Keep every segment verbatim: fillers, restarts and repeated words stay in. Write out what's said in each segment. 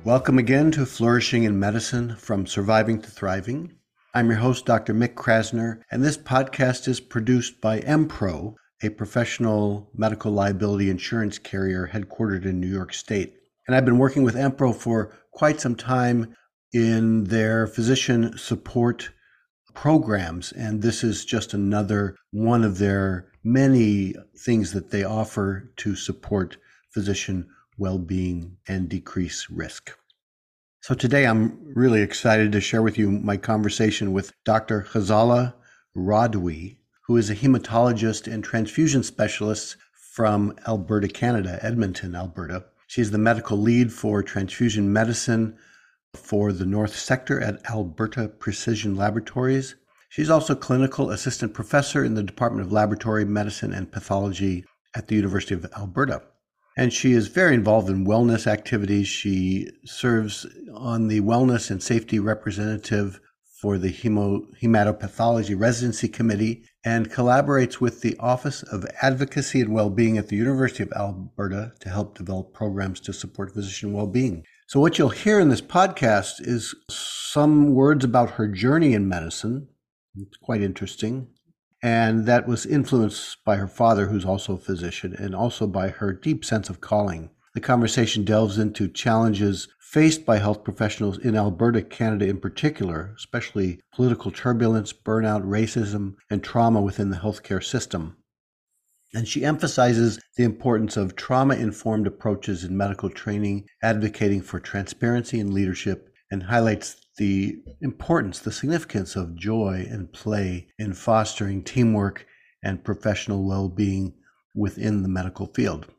Welcome again to Flourishing in Medicine, From Surviving to Thriving. I'm your host, Doctor Mick Krasner, and this podcast is produced by Empro, a professional medical liability insurance carrier headquartered in New York State. And I've been working with Empro for quite some time in their physician support programs, and this is just another one of their many things that they offer to support physician well-being and decrease risk. So today I'm really excited to share with you my conversation with Doctor Ghazala Radwi, who is a hematologist and transfusion specialist from Alberta, Canada, Edmonton, Alberta. She's the medical lead for transfusion medicine for the North Sector at Alberta Precision Laboratories. She's also clinical assistant professor in the Department of Laboratory Medicine and Pathology at the University of Alberta. And she is very involved in wellness activities. She serves on the Wellness and Safety Representative for the Hemo, Hematopathology Residency Committee and collaborates with the Office of Advocacy and Wellbeing at the University of Alberta to help develop programs to support physician well-being. So what you'll hear in this podcast is some words about her journey in medicine. It's quite interesting. And that was influenced by her father, who's also a physician, and also by her deep sense of calling. The conversation delves into challenges faced by health professionals in Alberta, Canada in particular, especially political turbulence, burnout, racism, and trauma within the healthcare system. And she emphasizes the importance of trauma-informed approaches in medical training, advocating for transparency and leadership, and highlights the importance, the significance of joy and play in fostering teamwork and professional well-being within the medical field.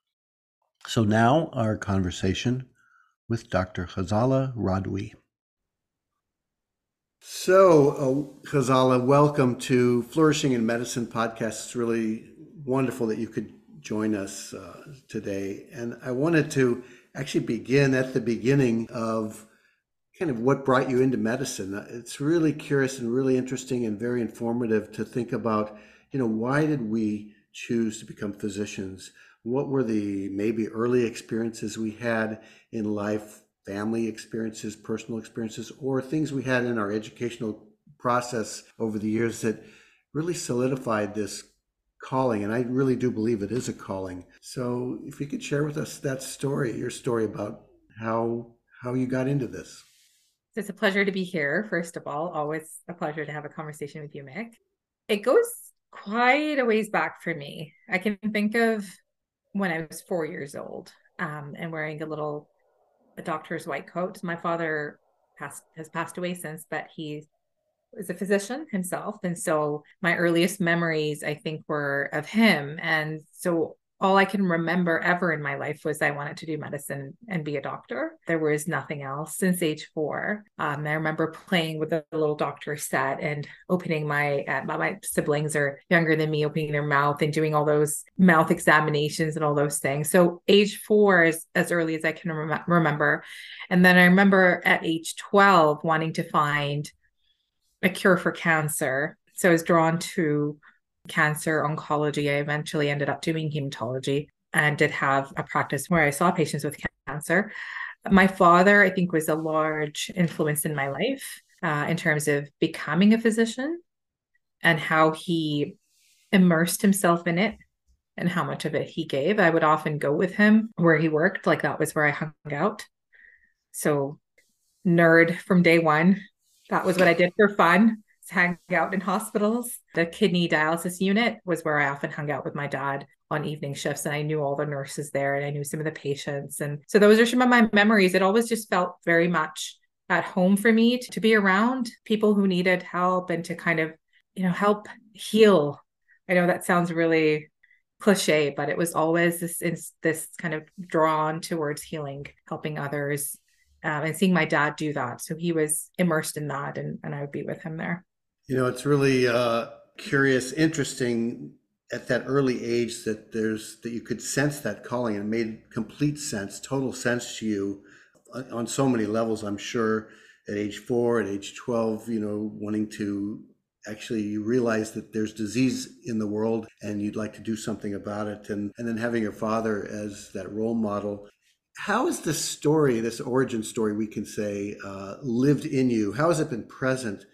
So now our conversation with Doctor Ghazala Radwi. So, uh, Ghazala, welcome to Flourishing in Medicine podcast. It's really wonderful that you could join us uh, today. And I wanted to actually begin at the beginning of kind of what brought you into medicine. It's really curious and really interesting and very informative to think about, you know, why did we choose to become physicians? What were the maybe early experiences we had in life, family experiences, personal experiences, or things we had in our educational process over the years that really solidified this calling? And I really do believe it is a calling. So if you could share with us that story, your story about how how you got into this. It's a pleasure to be here, first of all. Always a pleasure to have a conversation with you, Mick. It goes quite a ways back for me. I can think of when I was four years old um, and wearing a little a doctor's white coat. My father passed, has passed away since, but he was a physician himself. And so my earliest memories, I think, were of him. And so all I can remember ever in my life was I wanted to do medicine and be a doctor. There was nothing else since age four. Um, I remember playing with the little doctor set and opening my, uh, my siblings are younger than me, opening their mouth and doing all those mouth examinations and all those things. So age four is as early as I can rem- remember. And then I remember at age twelve wanting to find a cure for cancer. So I was drawn to cancer oncology. I eventually ended up doing hematology and did have a practice where I saw patients with cancer. My father, I think, was a large influence in my life uh, in terms of becoming a physician and how he immersed himself in it and how much of it he gave. I would often go with him where he worked, like that was where I hung out. So nerd from day one. That was what I did for fun. Hang out in hospitals. The kidney dialysis unit was where I often hung out with my dad on evening shifts, and I knew all the nurses there and I knew some of the patients. And so those are some of my memories. It always just felt very much at home for me to, to be around people who needed help and to kind of, you know, help heal. I know that sounds really cliche, but it was always this, this kind of drawn towards healing, helping others, um, and seeing my dad do that. So he was immersed in that, and, and I would be with him there. You know, it's really uh, curious, interesting at that early age that there's that you could sense that calling, and it made complete sense, total sense to you on so many levels. I'm sure at age four, at age twelve, you know, wanting to actually you realize that there's disease in the world and you'd like to do something about it, and and then having your father as that role model. How is this story, this origin story, we can say, uh, lived in you? How has it been present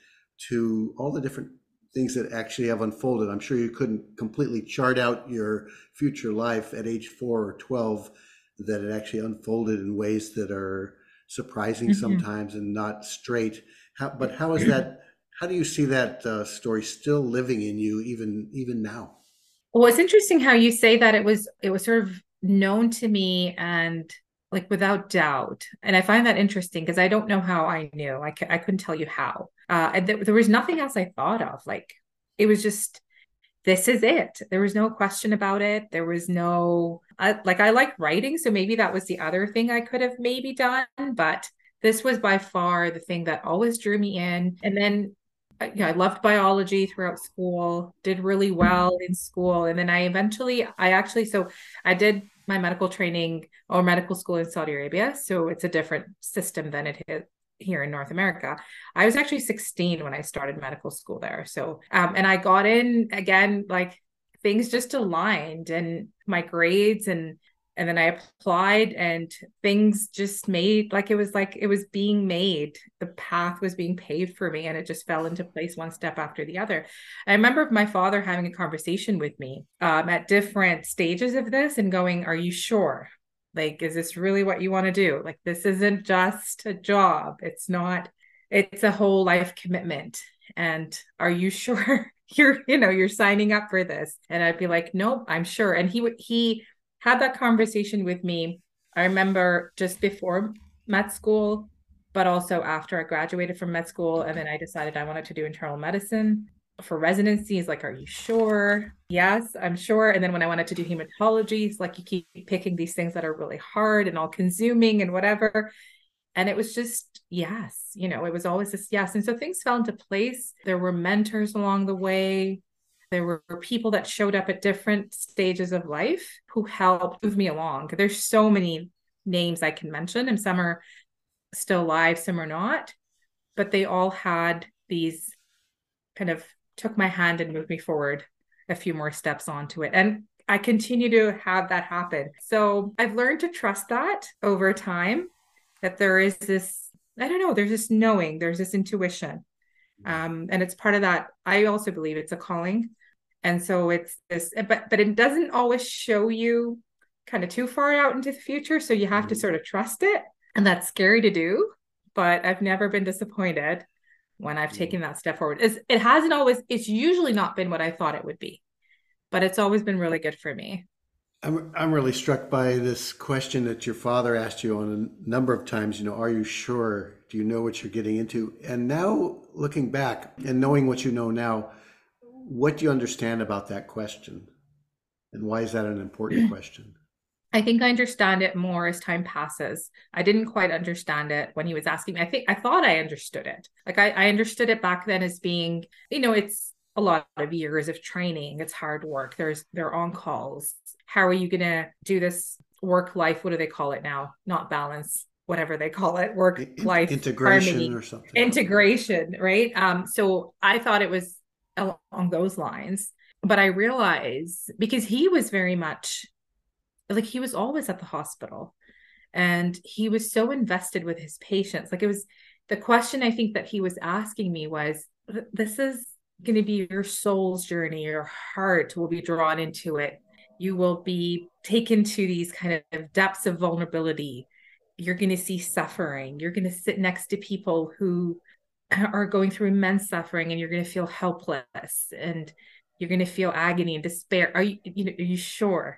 to all the different things that actually have unfolded? I'm sure you couldn't completely chart out your future life at age four or twelve, that it actually unfolded in ways that are surprising Mhm. sometimes and not straight. How, but how is that? How do you see that uh, story still living in you even even now? Well, it's interesting how you say that it was it was sort of known to me and like without doubt. And I find that interesting because I don't know how I knew. I, c- I couldn't tell you how. Uh, and th- there was nothing else I thought of. Like it was just this is it. There was no question about it. There was no I, like I like writing, so maybe that was the other thing I could have maybe done, but this was by far the thing that always drew me in. And then uh, you know, I loved biology throughout school, did really well in school, and then I eventually I actually so I did my medical training or medical school in Saudi Arabia, so it's a different system than it is here in North America. I was actually sixteen when I started medical school there. So, um, and I got in again, like things just aligned and my grades and, and then I applied and things just made like it was like it was being made. The path was being paved for me and it just fell into place one step after the other. I remember my father having a conversation with me um, at different stages of this and going, "Are you sure? Like, is this really what you want to do? Like, this isn't just a job. It's not, it's a whole life commitment. And are you sure you're, you know, you're signing up for this?" And I'd be like, "Nope, I'm sure." And he would, he had that conversation with me. I remember just before med school, but also after I graduated from med school. And then I decided I wanted to do internal medicine for residency. He's like, "Are you sure?" "Yes, I'm sure." And then when I wanted to do hematology, it's like you keep picking these things that are really hard and all consuming and whatever. And it was just, yes, you know, it was always this yes. And so things fell into place. There were mentors along the way. There were people that showed up at different stages of life who helped move me along. There's so many names I can mention, and some are still alive, some are not, but they all had these kind of took my hand and moved me forward a few more steps onto it. And I continue to have that happen. So I've learned to trust that over time, that there is this, I don't know, there's this knowing, there's this intuition. Um, and it's part of that. I also believe it's a calling. And so it's this, but but it doesn't always show you kind of too far out into the future. So you have to Mhm. sort of trust it. And that's scary to do, but I've never been disappointed when I've taken that step forward. It's, it hasn't always, it's usually not been what I thought it would be, but it's always been really good for me. I'm I'm really struck by this question that your father asked you on a number of times, you know, are you sure? Do you know what you're getting into? And now looking back and knowing what you know now, what do you understand about that question? And why is that an important question? I think I understand it more as time passes. I didn't quite understand it when he was asking me. I think I thought I understood it. Like I, I understood it back then as being, you know, it's a lot of years of training. It's hard work. There's they're on calls. How are you gonna do this work life? What do they call it now? Not balance, whatever they call it, work In- life integration harmony, or something? integration, right? Um, so I thought it was along those lines. But I realized because he was very much like he was always at the hospital and he was so invested with his patients. Like it was the question I think that he was asking me was, this is going to be your soul's journey. Your heart will be drawn into it. You will be taken to these kind of depths of vulnerability. You're going to see suffering. You're going to sit next to people who are going through immense suffering, and you're going to feel helpless, and you're going to feel agony and despair. Are you, you know, are you sure?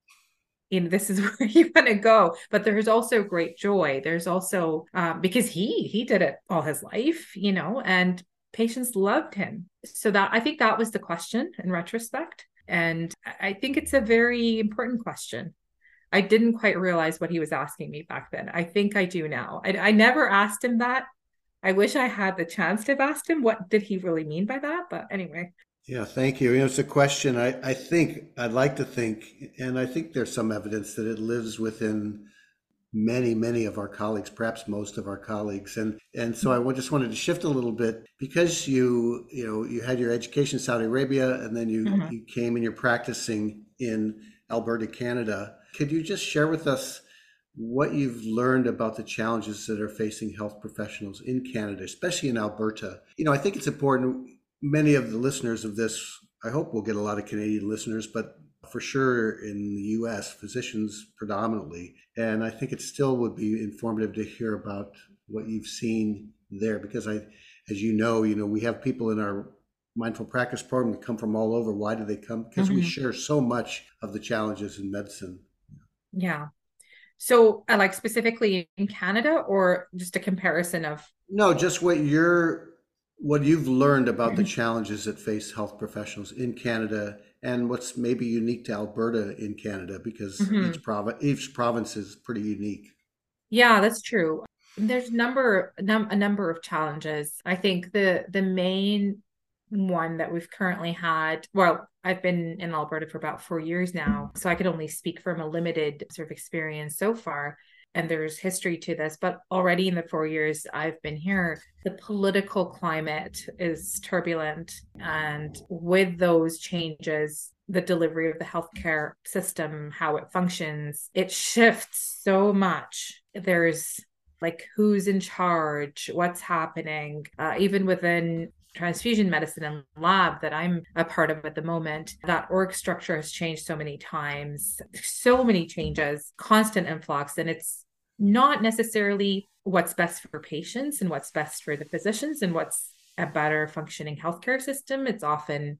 You know, this is where you want to go? But there's also great joy. There's also um, because he he did it all his life, you know, and patients loved him. So that I think that was the question in retrospect, and I think it's a very important question. I didn't quite realize what he was asking me back then. I think I do now. I, I never asked him that. I wish I had the chance to have asked him what did he really mean by that. But anyway. Yeah, thank you. You know, it's a question I, I think, I'd like to think, and I think there's some evidence that it lives within many, many of our colleagues, perhaps most of our colleagues. And and so I wa- just wanted to shift a little bit because you, you know, you had your education in Saudi Arabia and then you, Mhm. you came and you're practicing in Alberta, Canada. Could you just share with us what you've learned about the challenges that are facing health professionals in Canada, especially in Alberta. You know, I think it's important. Many of the listeners of this, I hope we'll get a lot of Canadian listeners, but for sure in the U S, physicians predominantly. And I think it still would be informative to hear about what you've seen there, because I, as you know, you know, we have people in our mindful practice program that come from all over. Why do they come? Because we Mhm. share so much of the challenges in medicine. Yeah. So, uh, like specifically in Canada, or just a comparison of? No, just what you're what you've learned about the challenges that face health professionals in Canada and what's maybe unique to Alberta in Canada, because Mhm. each province each province is pretty unique. Yeah, that's true. There's number num a number of challenges. I think the the main one that we've currently had, well, I've been in Alberta for about four years now, so I could only speak from a limited sort of experience so far. And there's history to this, but already in the four years I've been here, the political climate is turbulent. And with those changes, the delivery of the healthcare system, how it functions, it shifts so much. There's like who's in charge, what's happening, uh, even within transfusion medicine and lab that I'm a part of at the moment, that org structure has changed so many times, so many changes, constant influx. And it's not necessarily what's best for patients and what's best for the physicians and what's a better functioning healthcare system. It's often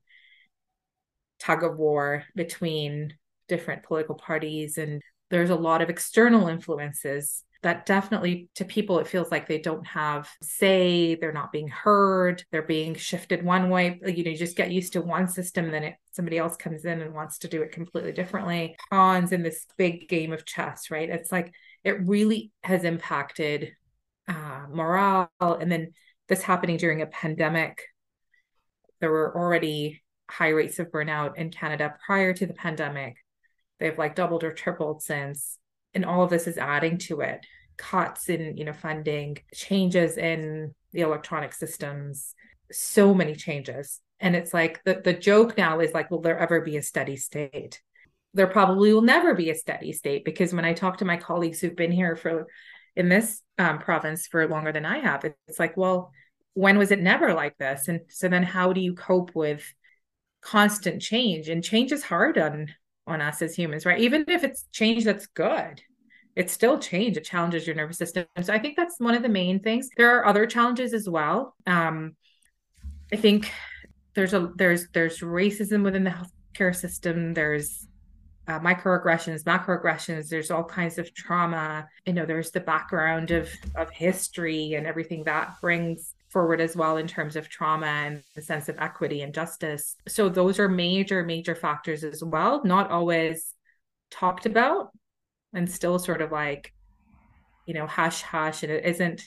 tug of war between different political parties, and there's a lot of external influences that definitely, to people, it feels like they don't have say, they're not being heard, they're being shifted one way. You know, you just get used to one system, then it, somebody else comes in and wants to do it completely differently. Pawns in this big game of chess, right? It's like it really has impacted uh, morale. And then this happening during a pandemic, there were already high rates of burnout in Canada prior to the pandemic. They've like doubled or tripled since. And all of this is adding to it. Cuts in, you know, funding, changes in the electronic systems, so many changes. And it's like the, the joke now is like, will there ever be a steady state? There probably will never be a steady state, because when I talk to my colleagues who've been here for in this um, province for longer than I have, it's like, well, when was it never like this? And so then how do you cope with constant change? And change is hard on on us as humans, right? Even if it's change that's good, it's still change. It challenges your nervous system. So I think that's one of the main things. There are other challenges as well. Um, I think there's a there's there's racism within the healthcare system. There's uh, microaggressions, macroaggressions. There's all kinds of trauma. You know, there's the background of of history and everything that brings forward as well in terms of trauma and the sense of equity and justice. So those are major, major factors as well. Not always talked about, and still sort of like, you know, hush hush, and it isn't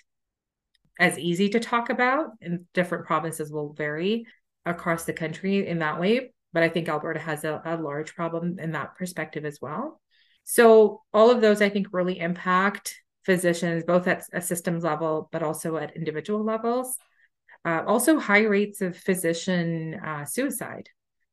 as easy to talk about. And different provinces will vary across the country in that way. But I think Alberta has a, a large problem in that perspective as well. So all of those, I think, really impact physicians, both at a systems level, but also at individual levels. Uh, also, high rates of physician uh, suicide.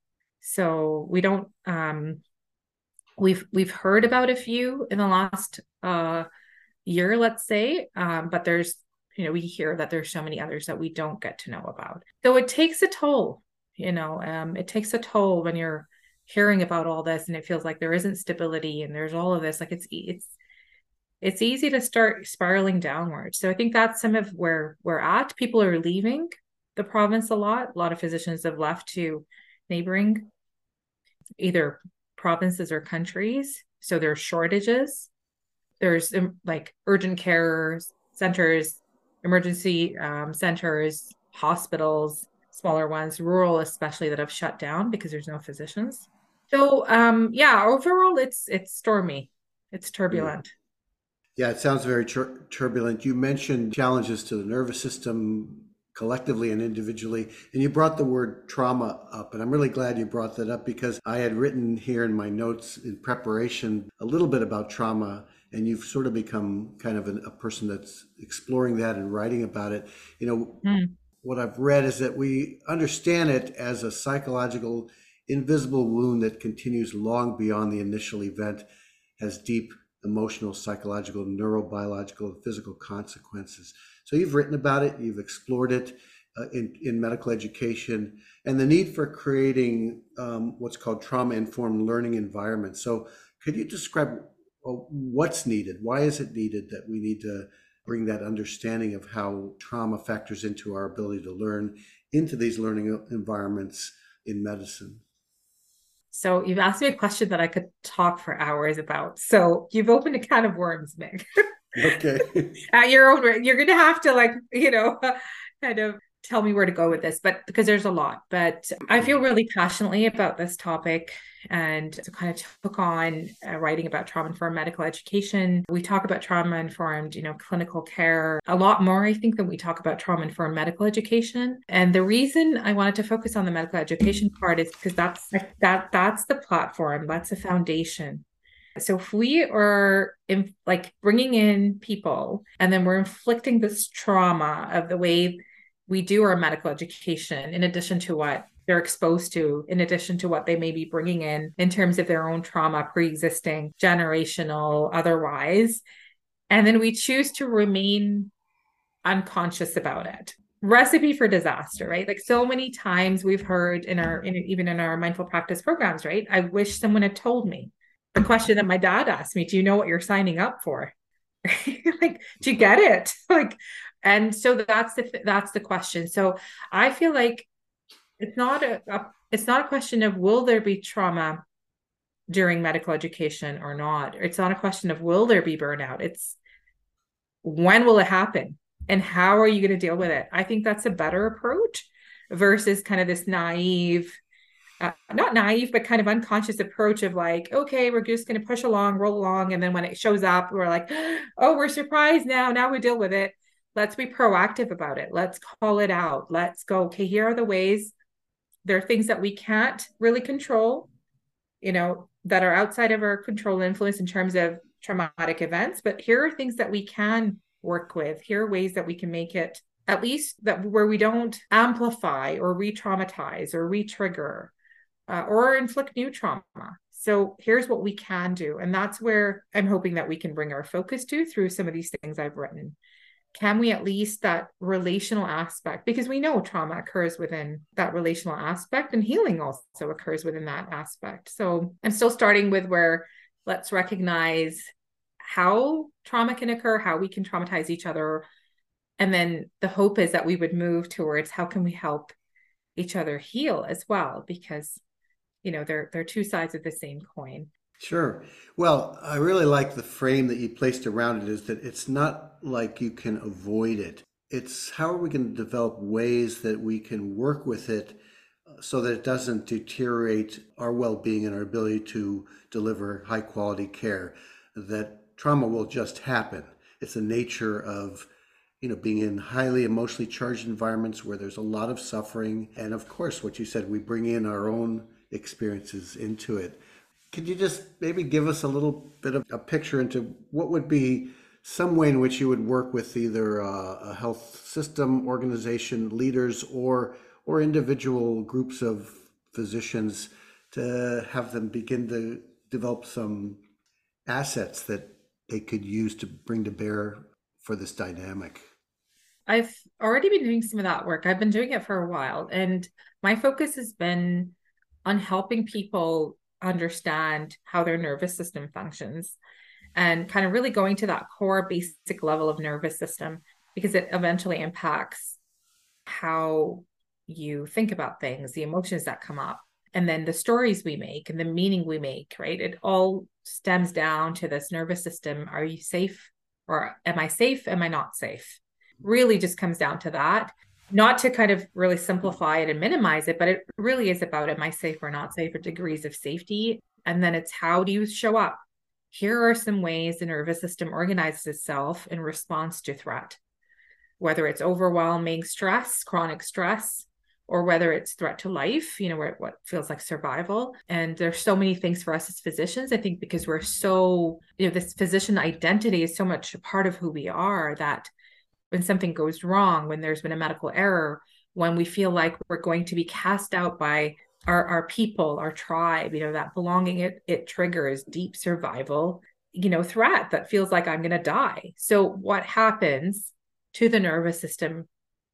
So we don't. Um, we've we've heard about a few in the last uh, year, let's say, um, but there's, you know, we hear that there's so many others that we don't get to know about. So it takes a toll, you know, um, it takes a toll when you're hearing about all this and it feels like there isn't stability and there's all of this. Like it's it's it's easy to start spiraling downwards. So I think that's some of where we're at. People are leaving the province a lot. A lot of physicians have left to neighboring either provinces or countries. So there's shortages. There's um, like urgent care centers, emergency um, centers, hospitals, smaller ones, rural especially, that have shut down because there's no physicians. So um, yeah, overall it's it's stormy, it's Yeah. turbulent. Yeah, it sounds very tur- turbulent. You mentioned challenges to the nervous system collectively and individually, and you brought the word trauma up. And I'm really glad you brought that up, because I had written here in my notes in preparation a little bit about trauma, and you've sort of become kind of an, a person that's exploring that and writing about it. You know, Mm. what I've read is that we understand it as a psychological, invisible wound that continues long beyond the initial event, has deep emotional, psychological, neurobiological, and physical consequences. So you've written about it, you've explored it uh, in, in medical education, and the need for creating um, what's called trauma-informed learning environments. So could you describe well, what's needed? Why is it needed that we need to bring that understanding of how trauma factors into our ability to learn into these learning environments in medicine? So you've asked me a question that I could talk for hours about. So you've opened a can of worms, Mick. Okay. At your own, you're going to have to like, you know, kind of tell me where to go with this, but because there's a lot, but I feel really passionately about this topic and so kind of took on uh, writing about trauma-informed medical education. We talk about trauma-informed, you know, clinical care a lot more, I think, than we talk about trauma-informed medical education. And the reason I wanted to focus on the medical education part is because that's that that's the platform, that's the foundation. So if we are in, like bringing in people and then we're inflicting this trauma of the way we do our medical education, in addition to what they're exposed to, in addition to what they may be bringing in in terms of their own trauma, pre-existing, generational, otherwise, and then we choose to remain unconscious about it. Recipe for disaster, right? Like so many times we've heard in our, in, even in our mindful practice programs, right? I wish someone had told me. The question that my dad asked me, do you know what you're signing up for? Like, do you get it? Like, and so that's the that's the question. So I feel like it's not a, a it's not a question of will there be trauma during medical education or not. It's not a question of will there be burnout. It's when will it happen and how are you going to deal with it? I think that's a better approach versus kind of this naive, uh, not naive, but kind of unconscious approach of like, okay, we're just going to push along, roll along. And then when it shows up, we're like, oh, we're surprised now. Now we deal with it. Let's be proactive about it. Let's call it out. Let's go, okay, here are the ways. There are things that we can't really control, you know, that are outside of our control and influence in terms of traumatic events. But here are things that we can work with. Here are ways that we can make it at least that where we don't amplify or re-traumatize or re-trigger uh, or inflict new trauma. So here's what we can do. And that's where I'm hoping that we can bring our focus to through some of these things I've written. Can we at least that relational aspect, because we know trauma occurs within that relational aspect and healing also occurs within that aspect. So I'm still starting with where let's recognize how trauma can occur, how we can traumatize each other. And then the hope is that we would move towards how can we help each other heal as well, because, you know, they're, they're two sides of the same coin. Sure. Well, I really like the frame that you placed around it is that it's not like you can avoid it. It's how are we going to develop ways that we can work with it so that it doesn't deteriorate our well-being and our ability to deliver high quality care, that trauma will just happen. It's the nature of, you know, being in highly emotionally charged environments where there's a lot of suffering. And of course, what you said, we bring in our own experiences into it. Could you just maybe give us a little bit of a picture into what would be some way in which you would work with either a, a health system, organization, leaders, or or individual groups of physicians to have them begin to develop some assets that they could use to bring to bear for this dynamic? I've already been doing some of that work. I've been doing it for a while, and my focus has been on helping people understand how their nervous system functions and kind of really going to that core basic level of nervous system, because it eventually impacts how you think about things, the emotions that come up, and then the stories we make and the meaning we make, right? It all stems down to this nervous system. Are you safe? Or am I safe? Am I not safe? Really just comes down to that. Not to kind of really simplify it and minimize it, but it really is about, am I safe or not safe, or degrees of safety? And then it's how do you show up? Here are some ways the nervous system organizes itself in response to threat, whether it's overwhelming stress, chronic stress, or whether it's threat to life, you know, where what feels like survival. And there's so many things for us as physicians, I think, because we're so, you know, this physician identity is so much a part of who we are, that when something goes wrong, when there's been a medical error, when we feel like we're going to be cast out by our, our people, our tribe, you know, that belonging, it, it triggers deep survival, you know, threat that feels like I'm going to die. So what happens to the nervous system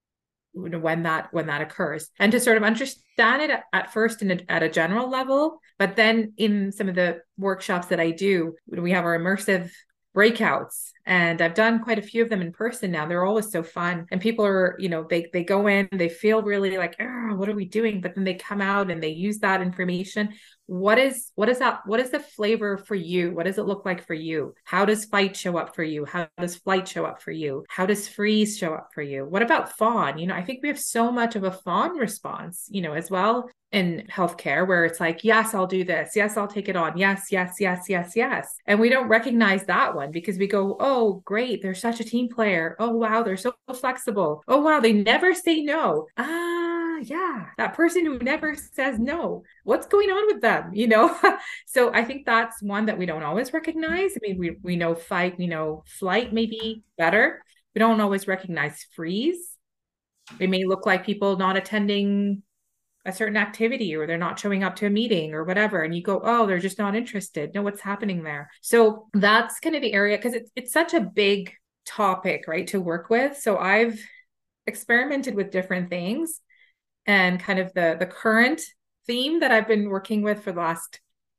when that when that occurs, and to sort of understand it at, at first in a, at a general level, but then in some of the workshops that I do, we have our immersive breakouts, and I've done quite a few of them in person now. They're always so fun, and people are, you know, they they go in, they feel really like, oh, what are we doing? But then they come out and they use that information. What is what is that? What is the flavor for you? What does it look like for you? How does fight show up for you? How does flight show up for you? How does freeze show up for you? What about fawn? You know, I think we have so much of a fawn response, you know, as well in healthcare, where it's like, yes, I'll do this. Yes, I'll take it on. Yes, yes, yes, yes, yes. And we don't recognize that one because we go, oh, great, they're such a team player. Oh, wow, they're so flexible. Oh, wow, they never say no. Ah, yeah, that person who never says no. What's going on with them? You know? So I think that's one that we don't always recognize. I mean, we, we know fight, we know flight may be better. We don't always recognize freeze. It may look like people not attending a certain activity, or they're not showing up to a meeting or whatever, and you go, oh, they're just not interested. No, what's happening there? So that's kind of the area, because it's it's such a big topic, right, to work with. So I've experimented with different things, and kind of the the current theme that I've been working with for the last,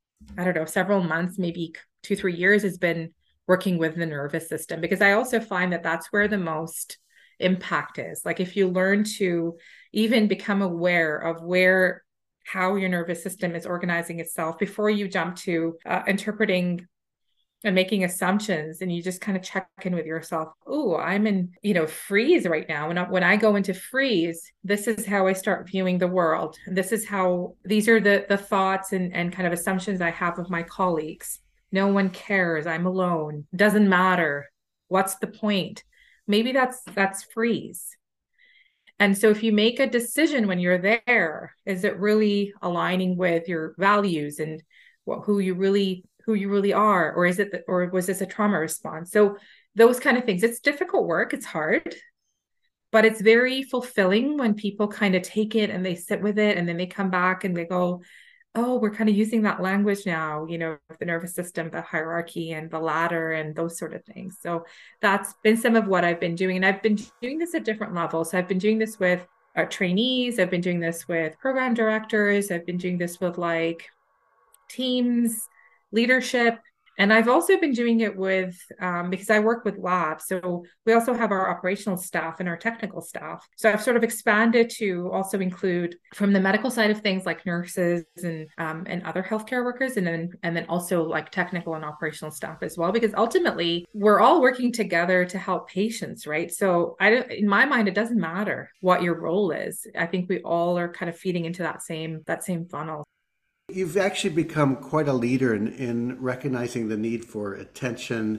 I don't know, several months, maybe two, three years, has been working with the nervous system, because I also find that that's where the most impact is. Like if you learn to even become aware of where, how your nervous system is organizing itself before you jump to uh, interpreting and making assumptions, and you just kind of check in with yourself. Oh, I'm in, you know, freeze right now. And when I go into freeze, this is how I start viewing the world. This is how, these are the the thoughts and, and kind of assumptions I have of my colleagues. No one cares. I'm alone. Doesn't matter. What's the point? Maybe that's that's freeze. And so if you make a decision when you're there, is it really aligning with your values and what, who you really who you really are? Or is it, the, or was this a trauma response? So those kind of things. It's difficult work. It's hard, but it's very fulfilling when people kind of take it and they sit with it, and then they come back and they go, oh, we're kind of using that language now, you know, the nervous system, the hierarchy and the ladder and those sort of things. So that's been some of what I've been doing. And I've been doing this at different levels. So I've been doing this with our trainees. I've been doing this with program directors. I've been doing this with like teams, leadership. And I've also been doing it with, um, because I work with labs. So we also have our operational staff and our technical staff. So I've sort of expanded to also include from the medical side of things, like nurses and um, and other healthcare workers, and then and then also like technical and operational staff as well. Because ultimately, we're all working together to help patients, right? So I, in my mind, it doesn't matter what your role is. I think we all are kind of feeding into that same that same funnel. You've actually become quite a leader in, in recognizing the need for attention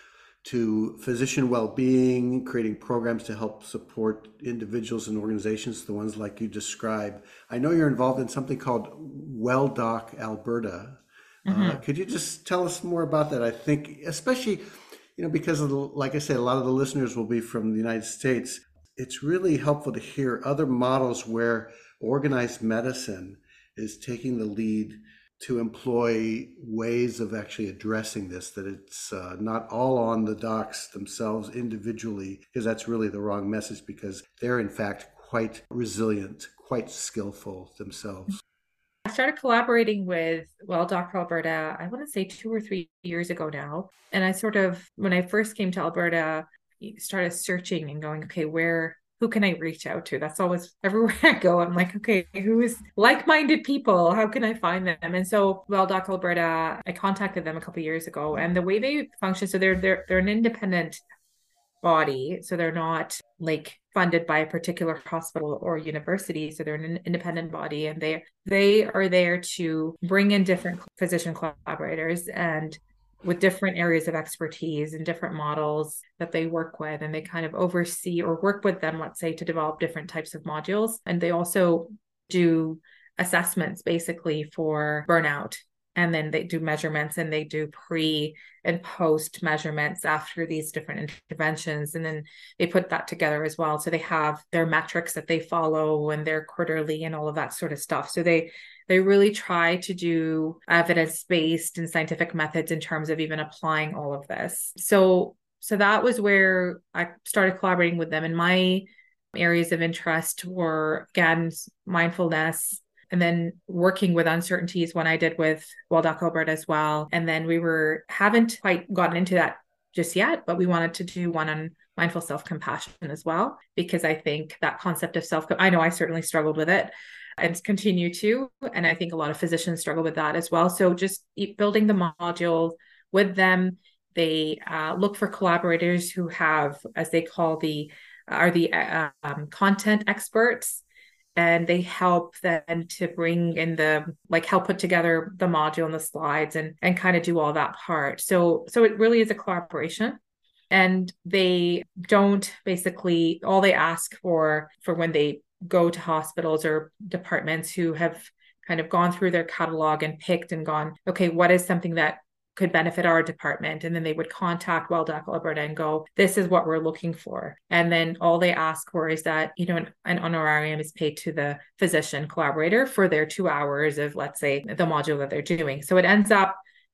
to physician well-being, creating programs to help support individuals and organizations, the ones like you describe. I know you're involved in something called WellDoc Alberta. Mm-hmm. Uh, could you just tell us more about that? I think, especially, you know, because of the, like I said, a lot of the listeners will be from the United States. It's really helpful to hear other models where organized medicine is taking the lead to employ ways of actually addressing this, that it's uh, not all on the docs themselves individually, because that's really the wrong message, because they're in fact quite resilient, quite skillful themselves. I started collaborating with WellDoc Alberta, I want to say two or three years ago now. And I sort of, when I first came to Alberta, started searching and going, okay, where, who can I reach out to? That's always, everywhere I go, I'm like, okay, who is like-minded people? How can I find them? And so WellDoc Alberta, I contacted them a couple of years ago, and the way they function, so they're they're they're an independent body. So they're not like funded by a particular hospital or university. So they're an independent body, and they they are there to bring in different physician collaborators and with different areas of expertise and different models that they work with, and they kind of oversee or work with them, let's say, to develop different types of modules. And they also do assessments basically for burnout and then they do measurements, and they do pre and post measurements after these different interventions. And then they put that together as well. So they have their metrics that they follow and their quarterly and all of that sort of stuff. So they they really try to do evidence-based and scientific methods in terms of even applying all of this. So so that was where I started collaborating with them. And my areas of interest were, again, mindfulness, and then working with uncertainties when I did with Well-Doc Alberta as well. And then we were, haven't quite gotten into that just yet, but we wanted to do one on mindful self-compassion as well, because I think that concept of self, I know I certainly struggled with it and continue to, and I think a lot of physicians struggle with that as well. So just building the module with them, they uh, look for collaborators who have, as they call the, are the uh, um, content experts, and they help then to bring in the, like, help put together the module and the slides and and kind of do all that part. So so it really is a collaboration. And they don't, basically, all they ask for for when they go to hospitals or departments who have kind of gone through their catalog and picked and gone, okay, what is something that could benefit our department? And then they would contact Well-Doc Alberta and go, this is what we're looking for. And then all they ask for is that, you know, an, an honorarium is paid to the physician collaborator for their two hours of, let's say, the module that they're doing. So it ends up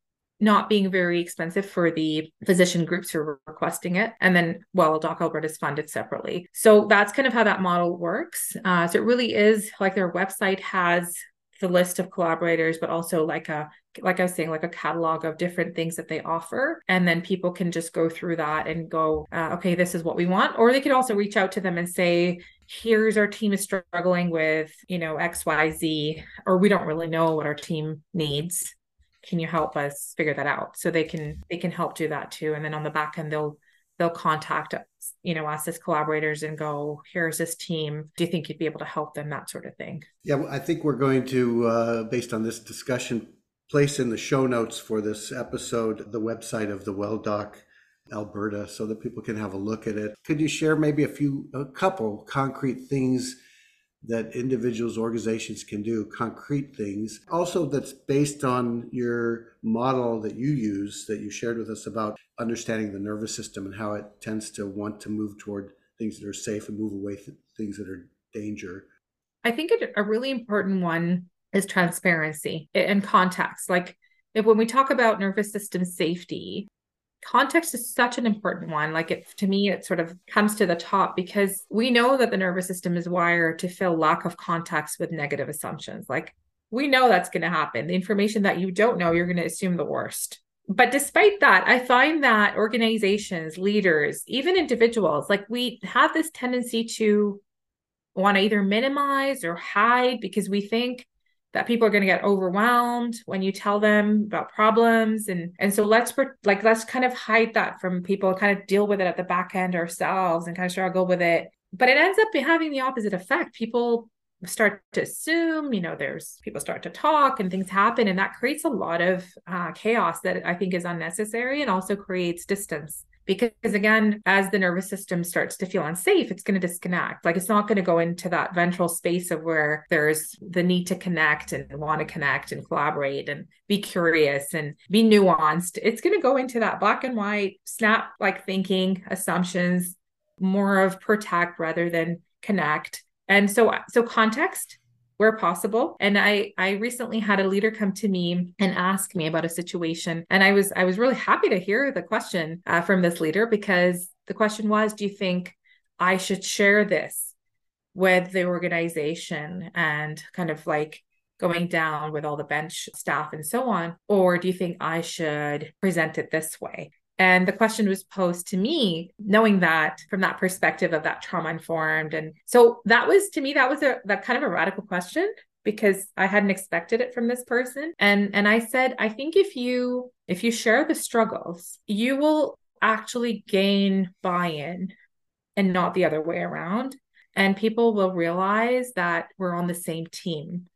not being very expensive for the physician groups who are requesting it. And then, well, Doc Alberta is funded separately. So that's kind of how that model works. Uh, so it really is like their website has the list of collaborators, but also like a, like I was saying, like a catalog of different things that they offer. And then people can just go through that and go, uh, okay, this is what we want. Or they could also reach out to them and say, here's our team is struggling with, you know, X, Y, Z, or we don't really know what our team needs. Can you help us figure that out? So they can, they can help do that too. And then on the back end, they'll, they'll contact us, you know, us as collaborators and go, here's this team. Do you think you'd be able to help them? That sort of thing. Yeah, I think we're going to, uh, based on this discussion, place in the show notes for this episode the website of the Well-Doc Alberta so that people can have a look at it. Could you share maybe a few, a couple concrete things that individuals, organizations can do, concrete things, also that's based on your model that you use, that you shared with us about understanding the nervous system and how it tends to want to move toward things that are safe and move away from things that are danger? I think it, a really important one is transparency and context. Like, if when we talk about nervous system safety, context is such an important one. Like, it, to me, it sort of comes to the top because we know that the nervous system is wired to fill lack of context with negative assumptions. Like, we know that's going to happen. The information that you don't know, you're going to assume the worst. But despite that, I find that organizations, leaders, even individuals, like, we have this tendency to want to either minimize or hide because we think that people are going to get overwhelmed when you tell them about problems. And, and so let's like, let's kind of hide that from people, kind of deal with it at the back end ourselves and kind of struggle with it. But it ends up having the opposite effect. People start to assume, you know, there's people start to talk and things happen. And that creates a lot of uh, chaos that I think is unnecessary and also creates distance. Because again, as the nervous system starts to feel unsafe, it's going to disconnect. Like, it's not going to go into that ventral space of where there's the need to connect and want to connect and collaborate and be curious and be nuanced. It's going to go into that black and white, snap like thinking, assumptions, more of protect rather than connect. And so, so context where possible. And I, I recently had a leader come to me and ask me about a situation. And I was, I was really happy to hear the question uh, from this leader, because the question was, do you think I should share this with the organization and kind of like going down with all the bench staff and so on? Or do you think I should present it this way? And the question was posed to me, knowing that from that perspective of that trauma informed. And so that was, to me, that was a that kind of a radical question, because I hadn't expected it from this person. And, and I said, I think if you, if you share the struggles, you will actually gain buy-in and not the other way around. And people will realize that we're on the same team.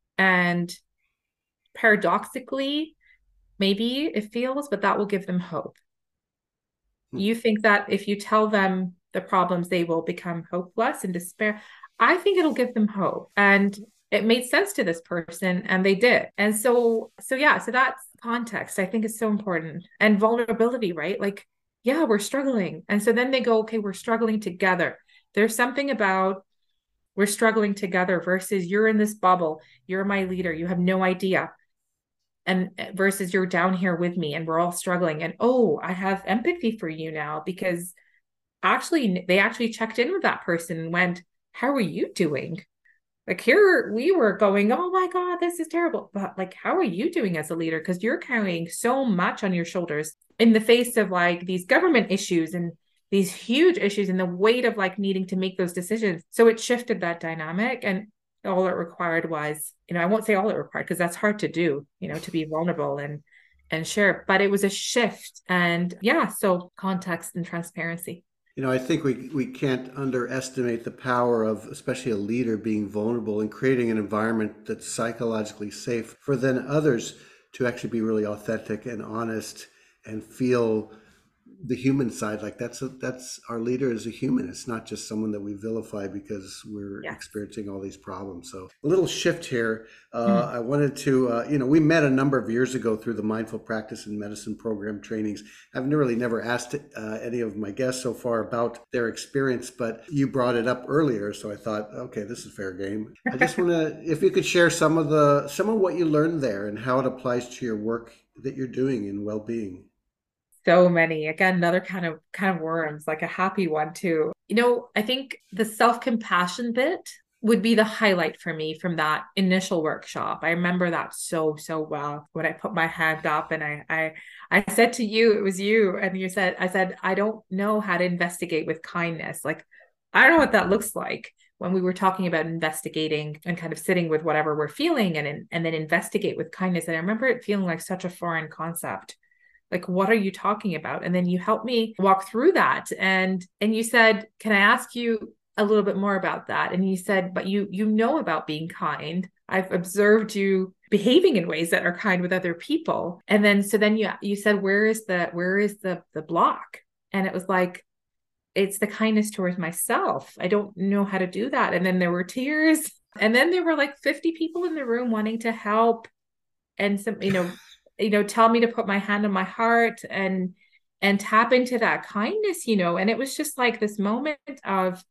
And paradoxically, maybe it feels, but that will give them hope. You think that if you tell them the problems, they will become hopeless and despair. I think it'll give them hope. And it made sense to this person and they did. And so, so yeah, so that's context I think is so important. And vulnerability, right? Like, yeah, we're struggling. And so then they go, okay, we're struggling together. There's something about we're struggling together versus you're in this bubble, you're my leader, you have no idea. And versus you're down here with me and we're all struggling. And oh, I have empathy for you now because actually they actually checked in with that person and went, how are you doing? Like here we were going, oh my God, this is terrible. But like, how are you doing as a leader? Because you're carrying so much on your shoulders in the face of like these government issues and these huge issues and the weight of like needing to make those decisions. So it shifted that dynamic. And all it required was, you know, I won't say all it required because that's hard to do, you know, to be vulnerable and and share, but it was a shift. And yeah, so context and transparency. You know, I think we we can't underestimate the power of especially a leader being vulnerable and creating an environment that's psychologically safe for then others to actually be really authentic and honest and feel the human side. Like that's a, that's our leader is a human. It's not just someone that we vilify because we're Yeah. experiencing all these problems. So a little shift here. Uh, Mm. I wanted to, uh, you know, we met a number of years ago through the Mindful Practice in Medicine program trainings. I've really never asked uh, any of my guests so far about their experience, but you brought it up earlier, so I thought, okay, this is fair game. I just want to, if you could share some of the some of what you learned there and how it applies to your work that you're doing in well-being. So many. Again, another kind of kind of worms, like a happy one too. You know, I think the self-compassion bit would be the highlight for me from that initial workshop. I remember that so, so well when I put my hand up and I I I said to you, it was you, and you said, I said, I don't know how to investigate with kindness. Like, I don't know what that looks like when we were talking about investigating and kind of sitting with whatever we're feeling and and then investigate with kindness. And I remember it feeling like such a foreign concept. Like, what are you talking about? And then you helped me walk through that. And and you said, can I ask you a little bit more about that? And you said, but you you know about being kind. I've observed you behaving in ways that are kind with other people. And then so then you you said, where is the where is the the block? And it was like, it's the kindness towards myself. I don't know how to do that. And then there were tears. And then there were like fifty people in the room wanting to help and some, you know, you know, tell me to put my hand on my heart and and tap into that kindness, you know. And it was just like this moment of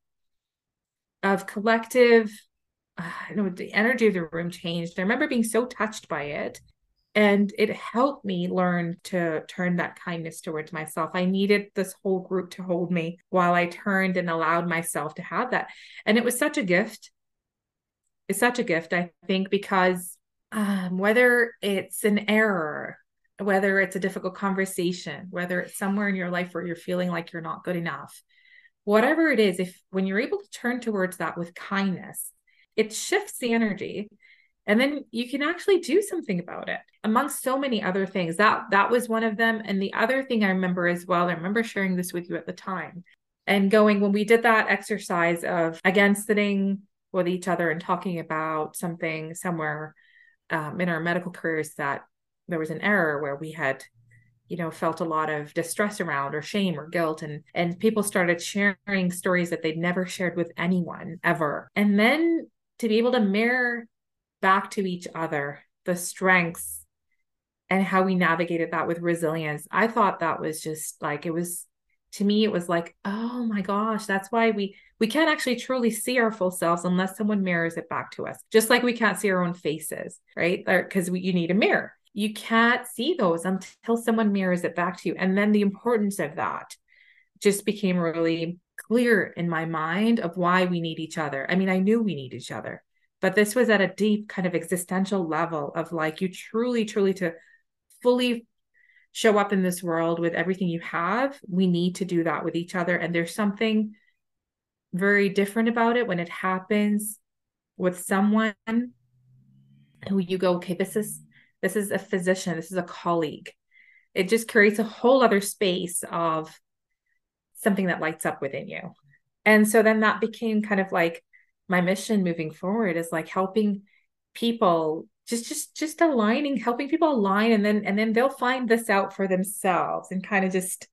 of collective, uh, you know, the energy of the room changed. I remember being so touched by it. And it helped me learn to turn that kindness towards myself. I needed this whole group to hold me while I turned and allowed myself to have that. And it was such a gift. It's such a gift, I think, because um, whether it's an error, whether it's a difficult conversation, whether it's somewhere in your life where you're feeling like you're not good enough, whatever it is, if when you're able to turn towards that with kindness, it shifts the energy and then you can actually do something about it amongst so many other things. That that was one of them. And the other thing I remember as well, I remember sharing this with you at the time and going when we did that exercise of again sitting with each other and talking about something somewhere um, in our medical careers that there was an error where we had, you know, felt a lot of distress around or shame or guilt. And, and people started sharing stories that they'd never shared with anyone ever. And then to be able to mirror back to each other the strengths and how we navigated that with resilience, I thought that was just like, it was, to me, it was like, oh my gosh, that's why we we can't actually truly see our full selves unless someone mirrors it back to us. Just like we can't see our own faces, right? Because you need a mirror. You can't see those until someone mirrors it back to you. And then the importance of that just became really clear in my mind of why we need each other. I mean, I knew we need each other, but this was at a deep kind of existential level of like, you truly, truly to fully show up in this world with everything you have, we need to do that with each other. And there's something very different about it when it happens with someone who you go, okay, this is this is a physician, this is a colleague. It just creates a whole other space of something that lights up within you. And so then that became kind of like my mission moving forward is like helping people just just just aligning, helping people align, and then and then they'll find this out for themselves and kind of just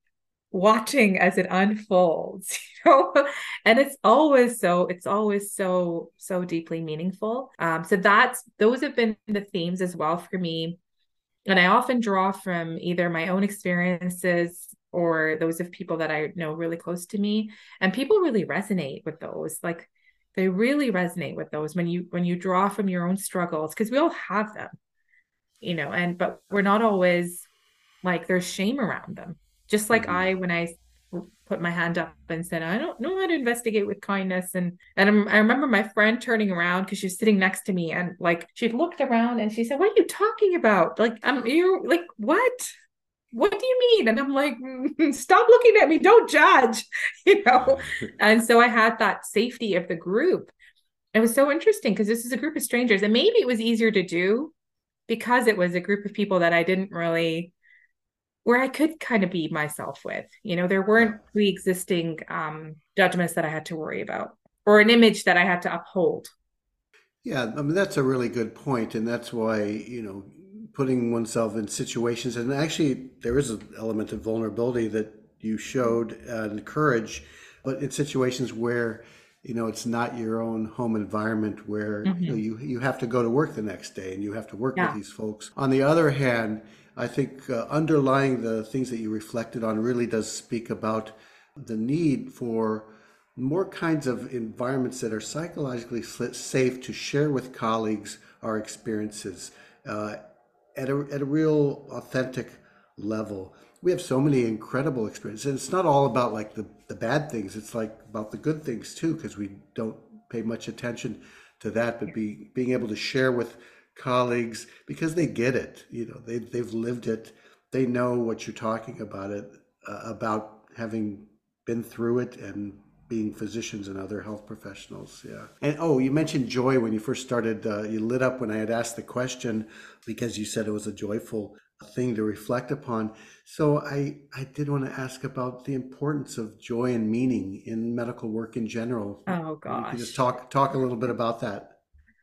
watching as it unfolds, you know, and it's always so, it's always so, so deeply meaningful. Um, so that's, those have been the themes as well for me. And I often draw from either my own experiences or those of people that I know really close to me. And people really resonate with those. Like they really resonate with those when you when you draw from your own struggles, because we all have them, you know, and but we're not always like there's shame around them. Just like Hmm. I, when I put my hand up and said, I don't know how to investigate with kindness. And and I'm, I remember my friend turning around because she was sitting next to me and like she looked around and she said, what are you talking about? Like, I'm you like, what? What do you mean? And I'm like, mm, stop looking at me, don't judge, you know. And so I had that safety of the group. It was so interesting because this is a group of strangers, and maybe it was easier to do because it was a group of people that I didn't really, where I could kind of be myself with. You know, there Yeah. weren't pre-existing um, judgments that I had to worry about or an image that I had to uphold. Yeah, I mean that's a really good point, and that's why, you know, putting oneself in situations, and actually there is an element of vulnerability that you showed and courage, but in situations where, you know, it's not your own home environment where, you know, Mm-hmm. you you have to go to work the next day and you have to work with Yeah. these folks. On the other hand, I think uh, underlying the things that you reflected on really does speak about the need for more kinds of environments that are psychologically safe to share with colleagues our experiences uh, at, a, at a real authentic level. We have so many incredible experiences. And it's not all about like the, the bad things, it's like about the good things too, because we don't pay much attention to that, but be, being able to share with colleagues because they get it, you know, they, they've lived it, they know what you're talking about it, uh, about having been through it and being physicians and other health professionals. Yeah. And oh, you mentioned joy when you first started. Uh, you lit up when I had asked the question because you said it was a joyful thing to reflect upon. So I, I did want to ask about the importance of joy and meaning in medical work in general. Oh Maybe you could just gosh. talk talk a little bit about that.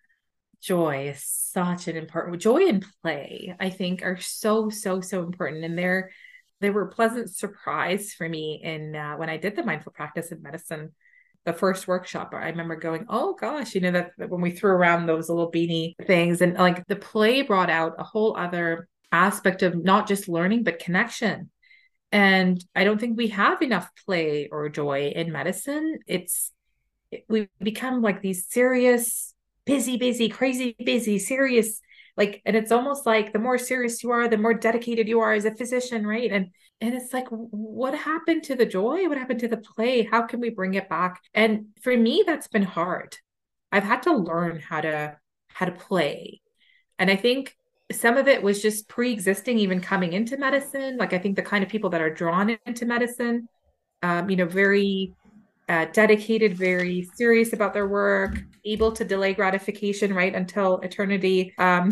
Joy is such an important, joy and play, I think, are so, so, so important. And they're they were a pleasant surprise for me in uh, when I did the mindful practice of medicine, the first workshop. I remember going, oh gosh, you know, that, that when we threw around those little beanie things, and like the play brought out a whole other aspect of not just learning, but connection. And I don't think we have enough play or joy in medicine. It's we become like these serious, busy, busy, crazy, busy, serious. Like, and it's almost like the more serious you are, the more dedicated you are as a physician, right? And and it's like, what happened to the joy? What happened to the play? How can we bring it back? And for me, that's been hard. I've had to learn how to how to play. And I think some of it was just pre-existing, even coming into medicine. Like I think the kind of people that are drawn into medicine, um, you know, very uh, dedicated, very serious about their work, able to delay gratification right until eternity. Um,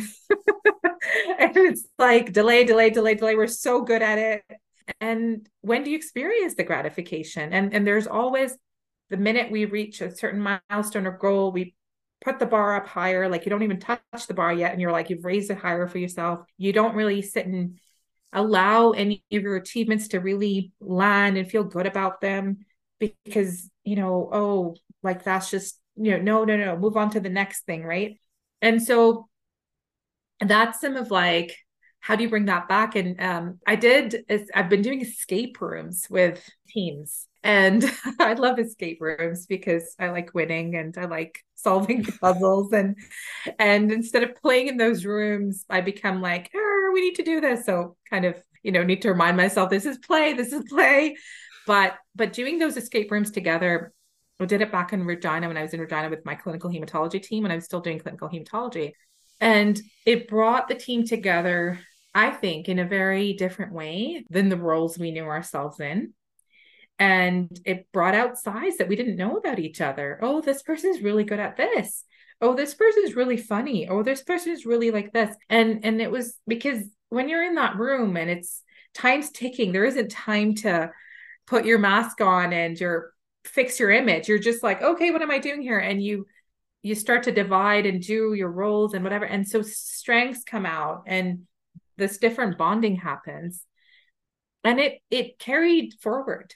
and it's like delay, delay, delay, delay. We're so good at it. And when do you experience the gratification? And and there's always the minute we reach a certain milestone or goal, we put the bar up higher. Like you don't even touch the bar yet, and you're like you've raised it higher for yourself. You don't really sit and allow any of your achievements to really land and feel good about them because, you know, oh, like that's just, you know, no, no, no, move on to the next thing, right? And so that's some of like, how do you bring that back? And um, I did, I've been doing escape rooms with teams. And I love escape rooms because I like winning and I like solving puzzles. And and instead of playing in those rooms, I become like, oh, we need to do this. So kind of, you know, need to remind myself this is play, this is play. But but doing those escape rooms together, I did it back in Regina when I was in Regina with my clinical hematology team when I was still doing clinical hematology. And it brought the team together, I think, in a very different way than the roles we knew ourselves in. And it brought out sides that we didn't know about each other. Oh, this person's really good at this. Oh, this person's really funny. Oh, this person is really like this. And and it was because when you're in that room and it's time's ticking, there isn't time to put your mask on and you're fix your image. You're just like, okay, what am I doing here? And you you start to divide and do your roles and whatever. And so strengths come out and this different bonding happens. and it it carried forward.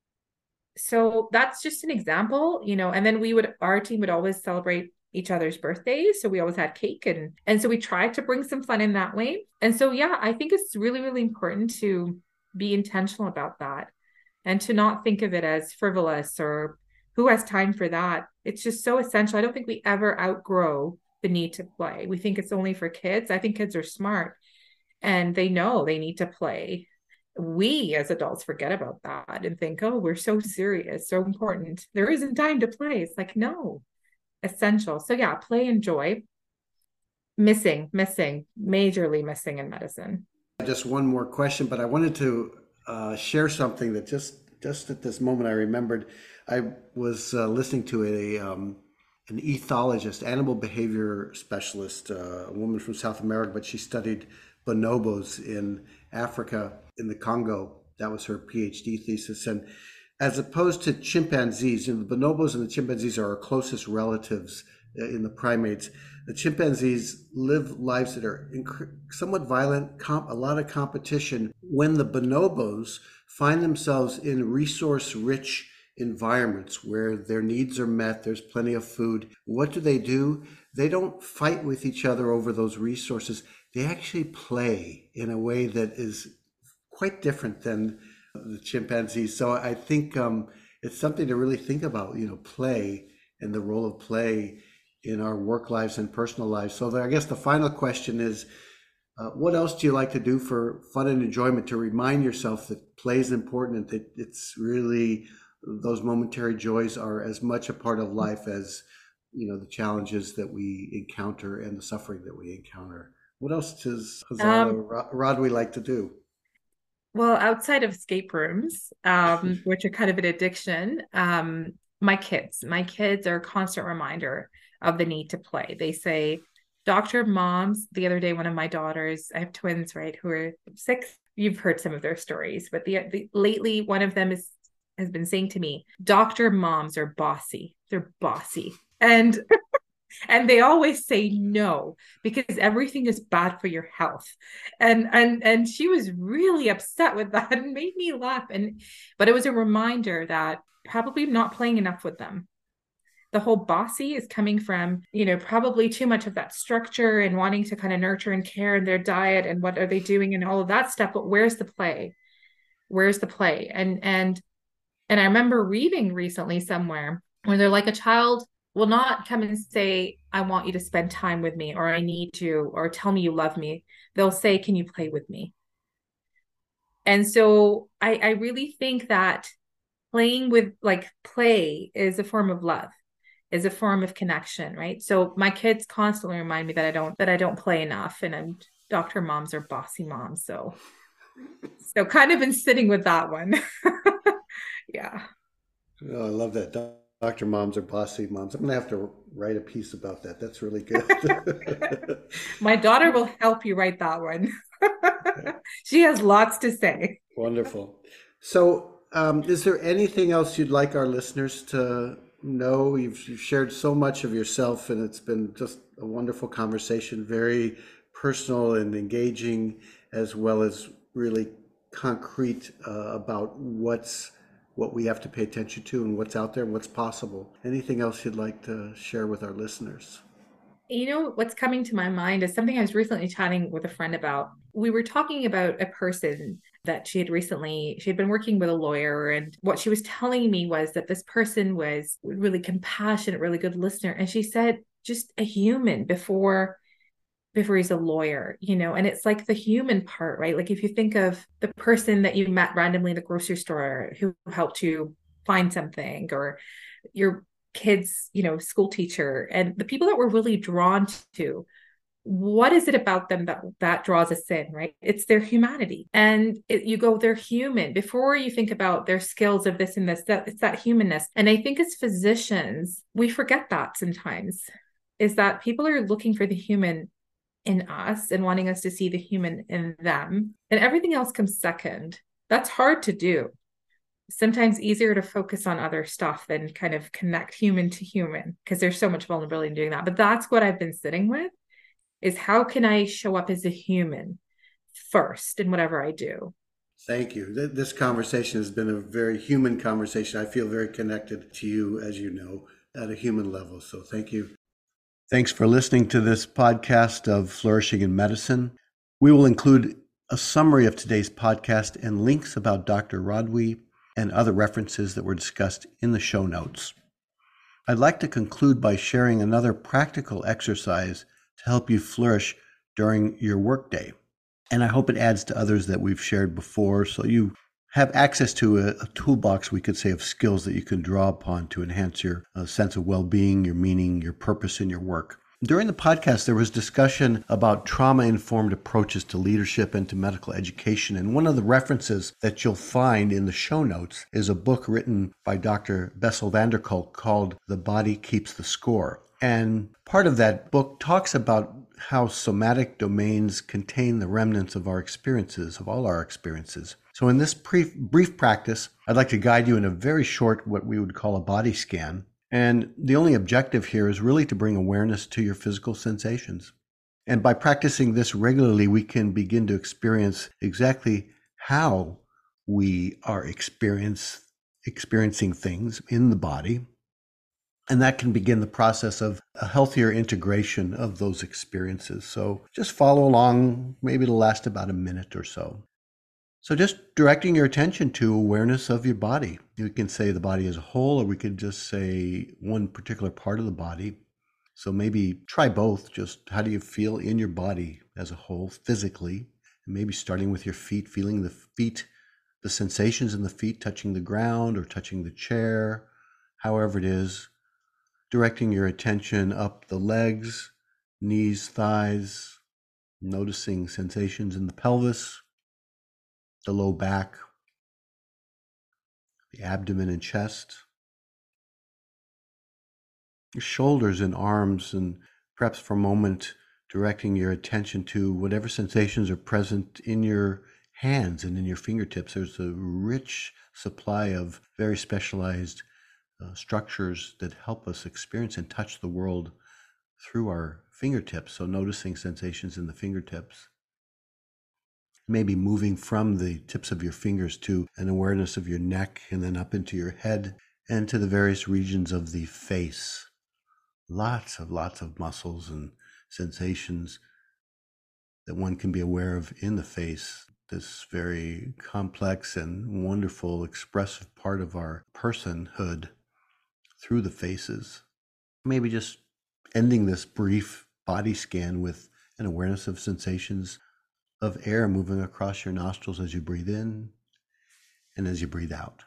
So that's just an example, you know, and then we would, our team would always celebrate each other's birthdays. So we always had cake, and and so we tried to bring some fun in that way. And so yeah, I think it's really, really important to be intentional about that and to not think of it as frivolous or who has time for that. It's just so essential. I don't think we ever outgrow the need to play. We think it's only for kids. I think kids are smart and they know they need to play. We as adults forget about that and think, oh, we're so serious, so important. There isn't time to play. It's like, no, essential. So yeah, play and joy. Missing, missing, majorly missing in medicine. Just one more question, but I wanted to uh, share something that just just at this moment I remembered. I was uh, listening to a um, an ethologist, animal behavior specialist, uh, a woman from South America, but she studied bonobos in Africa, in the Congo. That was her PhD thesis. And as opposed to chimpanzees, you know, the bonobos and the chimpanzees are our closest relatives in the primates. The chimpanzees live lives that are inc- somewhat violent, comp- a lot of competition. When the bonobos find themselves in resource-rich environments where their needs are met, there's plenty of food, what do they do? They don't fight with each other over those resources. They actually play in a way that is quite different than the chimpanzees. So I think um, it's something to really think about, you know, play and the role of play in our work lives and personal lives. So the, I guess the final question is, uh, what else do you like to do for fun and enjoyment to remind yourself that play is important and that it's really, those momentary joys are as much a part of life as, you know, the challenges that we encounter and the suffering that we encounter? What else does Um, Hazala Rodwe like to do? well, outside of escape rooms, um, which are kind of an addiction, um, my kids, my kids are a constant reminder of the need to play. They say, Doctor Moms, the other day, one of my daughters, I have twins, right, who are six. You've heard some of their stories, but the, the lately one of them is has been saying to me, Doctor Moms are bossy. They're bossy. And and they always say no because everything is bad for your health. And and and she was really upset with that and made me laugh. And but it was a reminder that probably I'm not playing enough with them. The whole bossy is coming from, you know, probably too much of that structure and wanting to kind of nurture and care in their diet and what are they doing and all of that stuff. But where's the play? Where's the play? And and and I remember reading recently somewhere where they're like, a child will not come and say, I want you to spend time with me, or I need you, or tell me you love me. They'll say, can you play with me? And so I, I really think that playing with, like, play is a form of love, is a form of connection, right? So my kids constantly remind me that I don't that I don't play enough, and I'm Doctor Moms are bossy moms. So so kind of been sitting with that one. Yeah. Oh, I love that. Doc- Doctor Moms or Bossy Moms. I'm gonna have to write a piece about that. That's really good. My daughter will help you write that one. She has lots to say. Wonderful. So, um, is there anything else you'd like our listeners to know? You've, you've shared so much of yourself, and it's been just a wonderful conversation, very personal and engaging, as well as really concrete uh, about what's what we have to pay attention to and what's out there and what's possible. Anything else you'd like to share with our listeners? You know, what's coming to my mind is something I was recently chatting with a friend about. We were talking about a person that she had recently, she had been working with a lawyer. And what she was telling me was that this person was really compassionate, really good listener. And she said, just a human before before he's a lawyer, you know, and it's like the human part, right? Like if you think of the person that you met randomly in the grocery store who helped you find something, or your kids, you know, school teacher, and the people that we're really drawn to, what is it about them that that draws us in, right? It's their humanity. And it, you go, they're human before you think about their skills of this and this, that it's that humanness. And I think as physicians, we forget that sometimes, is that people are looking for the human in us and wanting us to see the human in them, and everything else comes second. That's hard to do. Sometimes easier to focus on other stuff than kind of connect human to human, because there's so much vulnerability in doing that. But that's what I've been sitting with, is how can I show up as a human first in whatever I do? Thank you. Th- This conversation has been a very human conversation. I feel very connected to you, as you know, at a human level. So thank you. Thanks for listening to this podcast of Flourishing in Medicine. We will include a summary of today's podcast and links about Doctor Rodwy and other references that were discussed in the show notes. I'd like to conclude by sharing another practical exercise to help you flourish during your workday. And I hope it adds to others that we've shared before, so you have access to a, a toolbox, we could say, of skills that you can draw upon to enhance your uh, sense of well-being, your meaning, your purpose in your work. During the podcast, there was discussion about trauma-informed approaches to leadership and to medical education. And one of the references that you'll find in the show notes is a book written by Doctor Bessel van der Kolk called The Body Keeps the Score. And part of that book talks about how somatic domains contain the remnants of our experiences, of all our experiences. So in this brief, brief practice, I'd like to guide you in a very short, what we would call a body scan. And the only objective here is really to bring awareness to your physical sensations. And by practicing this regularly, we can begin to experience exactly how we are experience, experiencing things in the body. And that can begin the process of a healthier integration of those experiences. So just follow along. Maybe it'll last about a minute or so. So just directing your attention to awareness of your body. You can say the body as a whole, or we could just say one particular part of the body. So maybe try both. Just how do you feel in your body as a whole, physically? And maybe starting with your feet, feeling the feet, the sensations in the feet touching the ground or touching the chair, however it is. Directing your attention up the legs, knees, thighs, noticing sensations in the pelvis, the low back, the abdomen and chest, your shoulders and arms, and perhaps for a moment directing your attention to whatever sensations are present in your hands and in your fingertips. There's a rich supply of very specialized Uh, structures that help us experience and touch the world through our fingertips. So noticing sensations in the fingertips. Maybe moving from the tips of your fingers to an awareness of your neck and then up into your head and to the various regions of the face. Lots of, lots of muscles and sensations that one can be aware of in the face. This very complex and wonderful expressive part of our personhood through the faces. Maybe just ending this brief body scan with an awareness of sensations of air moving across your nostrils as you breathe in and as you breathe out.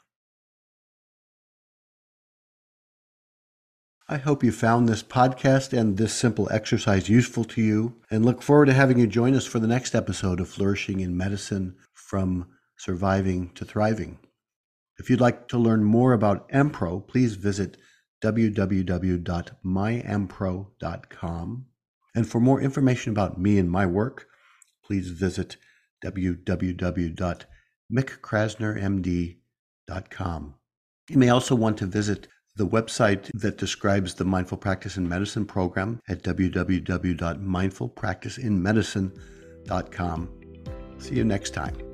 I hope you found this podcast and this simple exercise useful to you, and look forward to having you join us for the next episode of Flourishing in Medicine, From Surviving to Thriving. If you'd like to learn more about Empro, please visit w w w dot my empro dot com. And for more information about me and my work, please visit w w w dot mick krasner m d dot com. You may also want to visit the website that describes the Mindful Practice in Medicine program at w w w dot mindful practice in medicine dot com. See you next time.